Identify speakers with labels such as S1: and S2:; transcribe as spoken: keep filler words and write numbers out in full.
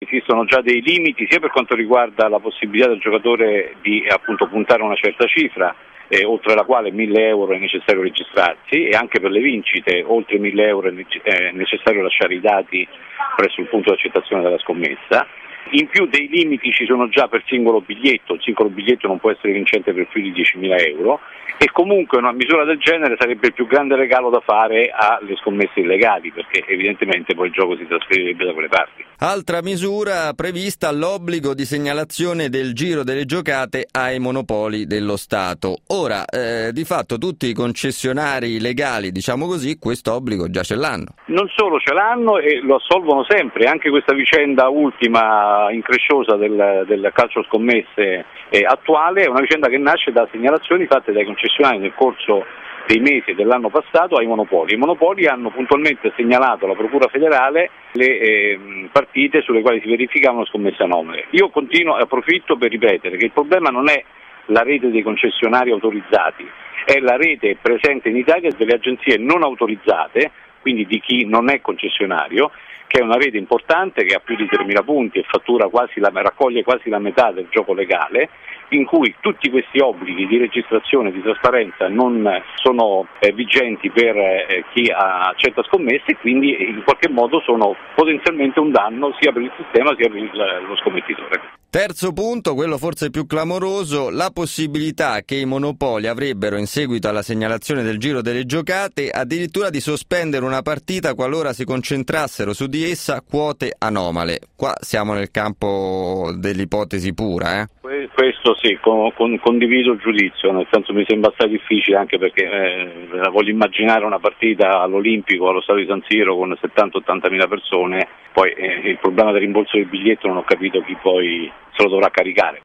S1: esistono già dei limiti sia per quanto riguarda la possibilità del giocatore di appunto puntare una certa cifra, eh, oltre la quale mille euro è necessario registrarsi, e anche per le vincite oltre mille euro è necessario lasciare i dati presso il punto di accettazione della scommessa. In più dei limiti ci sono già per singolo biglietto, il singolo biglietto non può essere vincente per più di diecimila euro, e comunque una misura del genere sarebbe il più grande regalo da fare alle scommesse illegali, perché evidentemente poi il gioco si trasferirebbe da quelle parti.
S2: Altra misura prevista: l'obbligo di segnalazione del giro delle giocate ai monopoli dello Stato. Ora, eh, di fatto tutti i concessionari legali, diciamo così, questo obbligo già ce l'hanno.
S1: Non solo ce l'hanno e lo assolvono sempre, anche questa vicenda ultima incresciosa del, del calcio scommesse eh, attuale è una vicenda che nasce da segnalazioni fatte dai concessionari nel corso dei mesi dell'anno passato ai monopoli. I monopoli hanno puntualmente segnalato alla Procura federale le eh, partite sulle quali si verificavano scommesse anomale. Io continuo e approfitto per ripetere che il problema non è la rete dei concessionari autorizzati, è la rete presente in Italia delle agenzie non autorizzate, quindi di chi non è concessionario, che è una rete importante che ha più di tremila punti e fattura quasi la, raccoglie quasi la metà del gioco legale, in cui tutti questi obblighi di registrazione e di trasparenza non sono eh, vigenti per eh, chi accetta scommesse, e quindi in qualche modo sono potenzialmente un danno sia per il sistema sia per il, lo scommettitore.
S2: Terzo punto, quello forse più clamoroso: la possibilità che i monopoli avrebbero, in seguito alla segnalazione del giro delle giocate, addirittura di sospendere una partita qualora si concentrassero su di essa quote anomale. Qua siamo nel campo dell'ipotesi pura, eh?
S1: Questo sì, con, con, condivido il giudizio, nel senso mi sembra assai difficile, anche perché eh, voglio immaginare una partita all'Olimpico, allo stadio di San Siro con settanta ottanta mila persone, poi eh, il problema del rimborso del biglietto non ho capito chi poi se lo dovrà caricare.